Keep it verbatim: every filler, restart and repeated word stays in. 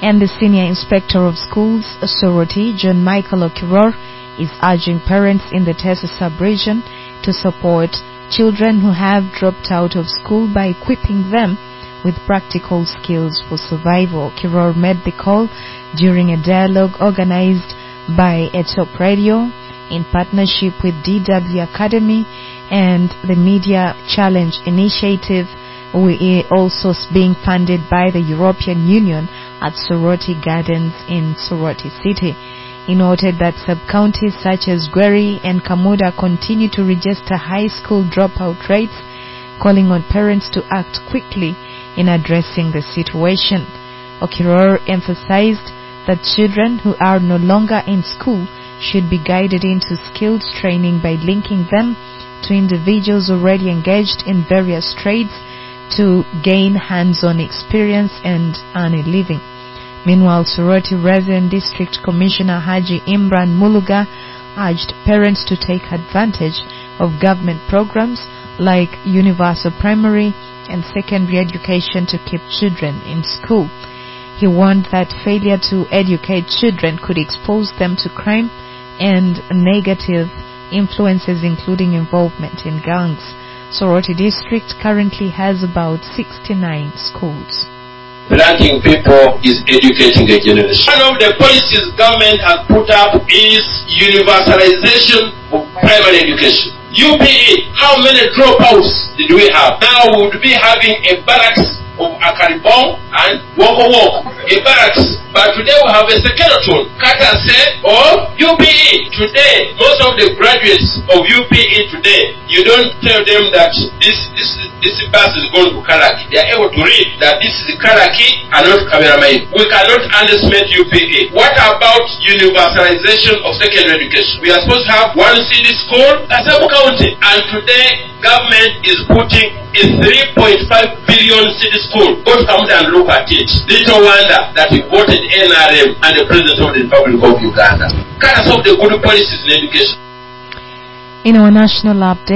And the Senior Inspector of Schools, Soroti, John Michael Okiror, is urging parents in the Teso sub-region to support children who have dropped out of school by equipping them with practical skills for survival. Okiror made the call during a dialogue organized by Etop Radio in partnership with D W Academy and the Media Challenge Initiative, we also being funded by the European Union at Soroti Gardens in Soroti City. He noted that sub-counties such as Gweri and Kamuda continue to register high school dropout rates, calling on parents to act quickly in addressing the situation. Okiror emphasized that children who are no longer in school should be guided into skills training by linking them to individuals already engaged in various trades to gain hands-on experience and earn a living. Meanwhile, Soroti Resident District Commissioner Haji Imran Muluga urged parents to take advantage of government programs like universal primary and secondary education to keep children in school. He warned that failure to educate children could expose them to crime and negative influences, including involvement in gangs. Soroti District currently has about sixty-nine schools. Planting people is educating a generation. One of the policies government has put up is universalization of primary education. U P E, how many dropouts did we have? Now we would be having a barracks of Akaribong and Woko Woko, a barracks. But today we have a skeleton, Katase of U P E. Today, most of the graduates of U P E today, you don't tell them that this this this bus is going to Karaki. They are able to read that this is Karaki and not Kameramai. We cannot underestimate U P E. What about universalization of secondary education? We are supposed to have one city school, a sub-county, and today government is putting a three point five billion city school. Go to Kamuda and look at it. Little wonder that we voted N R M and the President of the Republic of Uganda. Kind of solve the good policies in education. In our national update,